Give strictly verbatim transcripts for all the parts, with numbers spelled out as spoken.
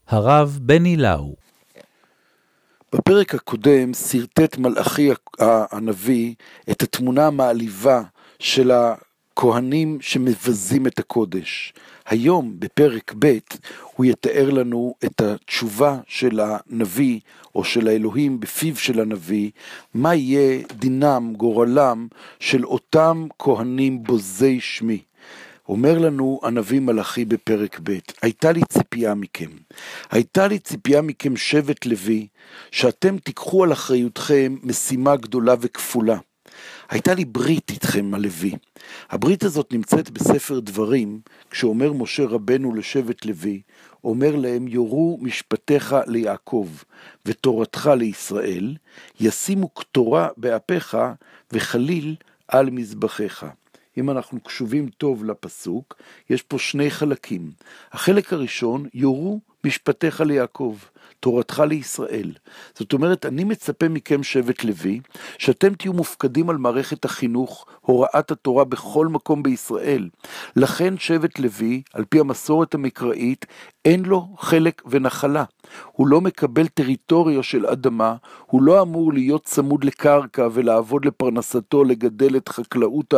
הרב בני לאו. בפרק הקודם סרטט מלאכי הנביא את התמונה המעליבה של הכהנים שמבזים את הקודש. היום בפרק ב' הוא יתאר לנו את התשובה של הנביא או של האלוהים בפיו של הנביא, מה יהיה דינם, גורלם של אותם כהנים בוזי שמי. אומר לנו הנביא מלאכי בפרק ב', הייתה לי ציפייה מכם, הייתה לי ציפייה מכם שבט לוי, שאתם תיקחו על אחריותכם משימה גדולה וכפולה. הייתה לי ברית איתכם הלוי. הברית הזאת נמצאת בספר דברים, כשאומר משה רבנו לשבט לוי, אומר להם, יורו משפטיך ליעקב ותורתך לישראל, ישימו כתורה באפיך וחליל על מזבחיך. אם אנחנו קשובים טוב לפסוק, יש פה שני חלקים. החלק הראשון, יורו משפטיך ליעקב, תורתך לישראל. זאת אומרת, אני מצפה מכם שבט לוי, שאתם תהיו מופקדים על מערכת החינוך, הוראת התורה בכל מקום בישראל. לכן שבט לוי, על פי המסורת המקראית, אין לו חלק ונחלה. הוא לא מקבל טריטוריה של אדמה, הוא לא אמור להיות צמוד לקרקע ולעבוד לפרנסתו, לגדל את חקלאות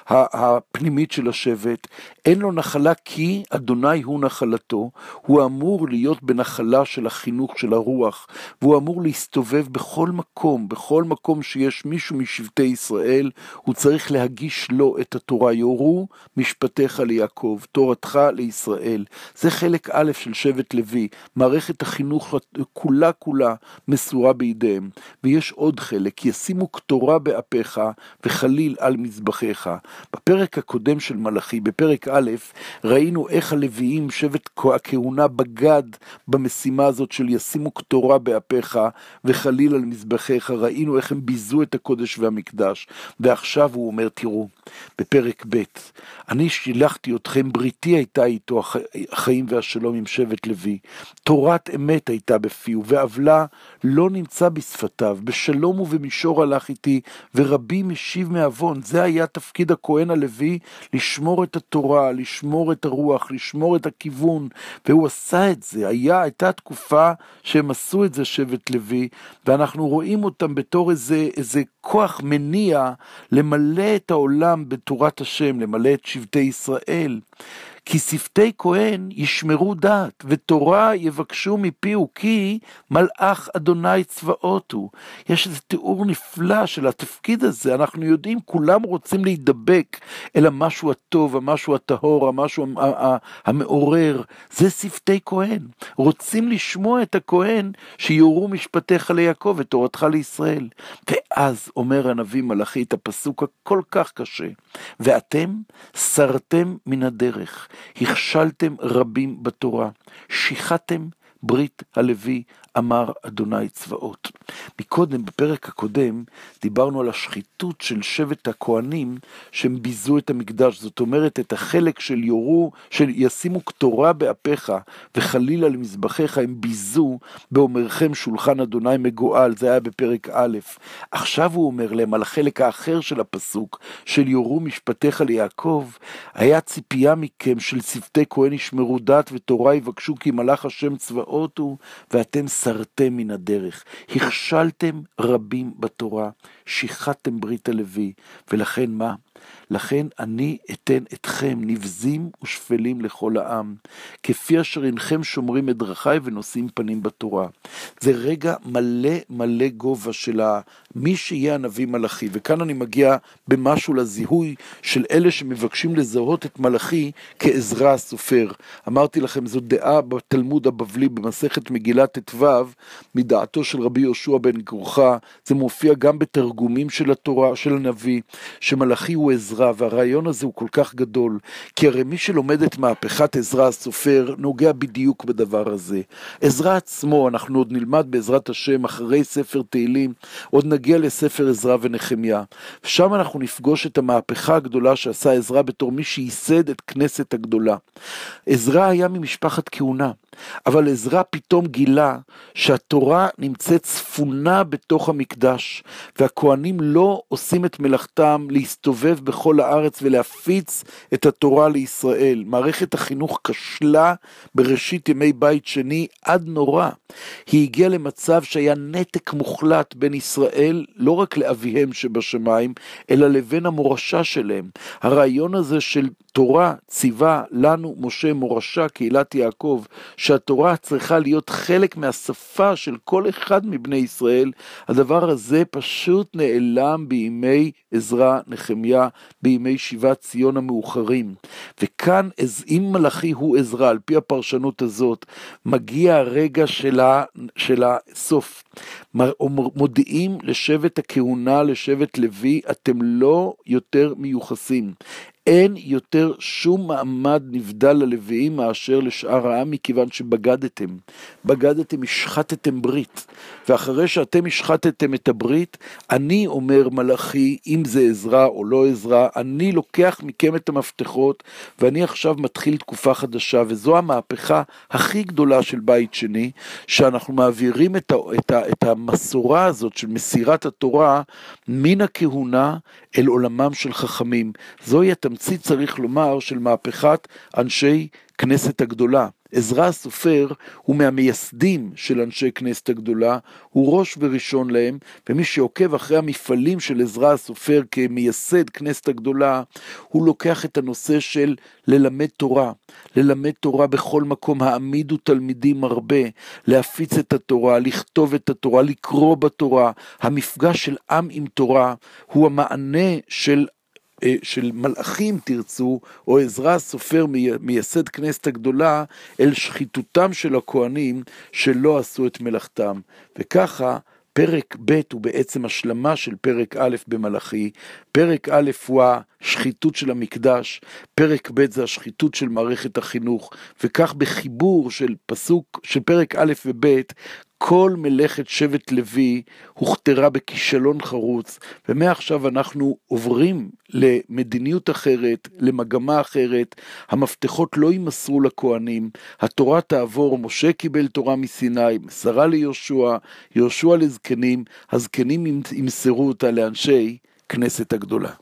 הפנימית של השבט. אין לו נחלה כי אדוני הוא נחלתו, הוא אמור להיות בנחלה של החינוך של הרוח, והוא אמור להסתובב בכל מקום, בכל מקום שיש מישהו משבטי ישראל, הוא צריך להגיש לו את התורה, יורו משפטיך ליעקב, תורתך לישראל. זה חלק א' של שבט לוי, מערכת החינוך כולה כולה מסורה בידיהם. ויש עוד חלק, ישימו כתורה באפיך וחליל על מזבחיך. בפרק הקודם של מלאכי, בפרק א', ראינו איך הלוויים, שבט הכהונה בגד במשימה הזאת של ישימו כתורה באפיך וחליל על מזבחיך. ראינו איך הם ביזו את הקודש והמקדש. ועכשיו הוא אומר, תראו, בפרק ב', אני שילחתי אתכם, בריתי הייתה איתו החיים והשלום עם שבט לוי. תורת אמת הייתה בפיו, ועוולה לא נמצא בשפתיו. בשלום ובמישור הלך איתי, ורבי משיב מעוון. זה היה תפקיד הכהן הלוי, לשמור את התורה, לשמור את הרוח, לשמור את הכיוון, והוא עשה את זה. היה, הייתה תקופה שהם עשו את זה שבט לוי, ואנחנו רואים אותם בתור איזה, איזה כוח מניע למלא את העולם בתורת השם, למלא את שבטי ישראל. כי שפתי כהן ישמרו דעת, ותורה יבקשו מפיהו, כי מלאך אדוני צבאות הוא. יש איזה תיאור נפלא של התפקיד הזה, אנחנו יודעים, כולם רוצים להידבק אל המשהו הטוב, המשהו הטהור, המשהו המעורר. זה שפתי כהן. רוצים לשמוע את הכהן שיורו משפטיך ליעקב ותורתך לישראל. ואז אומר הנביא מלאכי את הפסוק הכל כך קשה, ואתם סרתם מן הדרך, הכשלתם רבים בתורה, שיחתם ברית הלוי, אמר אדוני צבאות. מקודם, בפרק הקודם, דיברנו על השחיתות של שבט הכהנים, שהם ביזו את המקדש. זאת אומרת, את החלק של יורו, של ישימו כתורה באפיך, וחליל על מזבחיך, הם ביזו, באומרכם שולחן אדוני מגואל. זה היה בפרק א'. עכשיו הוא אומר להם, על החלק האחר של הפסוק, של יורו משפטיך ליעקב, היה ציפייה מכם של שפתי כהן ישמרו דת, ותורה יבקשו כי מלאך השם צבאות הוא, ואתם סרתם מן הדרך, הכשלתם רבים בתורה, שיחתם ברית הלוי, ולכן מה? לכן אני אתן אתכם נבזים ושפלים לכל העם, כפי אשר אינכם שומרים את דרכי ונושאים פנים בתורה. זה רגע מלא מלא גובה של מי שיהיה הנביא מלאכי, וכאן אני מגיע במשהו לזיהוי של אלה שמבקשים לזהות את מלאכי כעזרא הסופר. אמרתי לכם, זו דעה בתלמוד הבבלי במסכת מגילת ט"ו, מדעתו של רבי יהושע בן גרוחה. זה מופיע גם בתרגומים של התורה, של הנביא, שמלאכי הוא עזרא, והרעיון הזה הוא כל כך גדול, כי הרי מי שלומד את מהפכת עזרא הסופר, נוגע בדיוק בדבר הזה. עזרא עצמו, אנחנו עוד נלמד בעזרת השם, אחרי ספר תהילים, עוד נגיע לספר עזרא ונחמיה, ושם אנחנו נפגוש את המהפכה הגדולה שעשה עזרא בתור מי שייסד את כנסת הגדולה. עזרא היה ממשפחת כהונה, אבל עזרא פתאום גילה שהתורה נמצאת צפונה בתוך המקדש, והכהנים לא עושים את מלאכתם להסתובב בכל הארץ ולהפיץ את התורה לישראל. מערכת החינוך כשלה בראשית ימי בית שני עד נורא. היא הגיעה למצב שהיה נתק מוחלט בין ישראל, לא רק לאביהם שבשמיים, אלא לבין המורשה שלהם. הרעיון הזה של תורה ציווה לנו משה מורשה קהילת יעקב, שהתורה צריכה להיות חלק מהשפה של כל אחד מבני ישראל, הדבר הזה פשוט נעלם בימי עזרא נחמיה, בימי שיבת ציון המאוחרים. וכאן אם מלאכי הוא עזרא, על פי הפרשנות הזאת, מגיע הרגע של, ה, של הסוף. מודיעים לשבט הכהונה, לשבט לוי, אתם לא יותר מיוחסים. אין יותר שום מעמד נבדל ללוויים מאשר לשאר העם, מכיוון שבגדתם. בגדתם, השחטתם ברית. ואחרי שאתם השחטתם את הברית, אני אומר מלאכי, אם זה עזרא או לא עזרא, אני לוקח מכם את המפתחות, ואני עכשיו מתחיל תקופה חדשה, וזו המהפכה הכי גדולה של בית שני, שאנחנו מעבירים את, ה, את, ה, את המסורה הזאת של מסירת התורה, מן הכהונה אל עולמם של חכמים. זוהי התמצית, צריך לומר, של מהפכת אנשי כנסת הגדולה. עזרא הסופר הוא מהמייסדים של אנשי כנסת הגדולה, הוא ראש וראשון להם, ומי שעוקב אחרי המפעלים של עזרא הסופר כמייסד כנסת הגדולה, הוא לוקח את הנושא של ללמד תורה, ללמד תורה בכל מקום, העמידו תלמידים הרבה, להפיץ את התורה, לכתוב את התורה, לקרוא בתורה. המפגש של עם עם תורה הוא המענה של של מלאכים תרצו, או עזרא הסופר מייסד כנסת הגדולה, אל שחיתותם של הכהנים שלא עשו את מלאכתם. וככה פרק ב' הוא בעצם השלמה של פרק א' במלאכי. פרק א' הוא השחיתות של המקדש, פרק ב' זה השחיתות של מערכת החינוך, וכך בחיבור של פסוק של פרק א' וב' כל מלאכת שבט לוי הוכתרה בכישלון חרוץ, ומעכשיו אנחנו עוברים למדיניות אחרת, למגמה אחרת. המפתחות לא יימסרו לכהנים, התורה תעבור, משה קיבל תורה מסיני, מסרה ליהושע, יהושע לזקנים, הזקנים ימסרו אותה לאנשי כנסת הגדולה.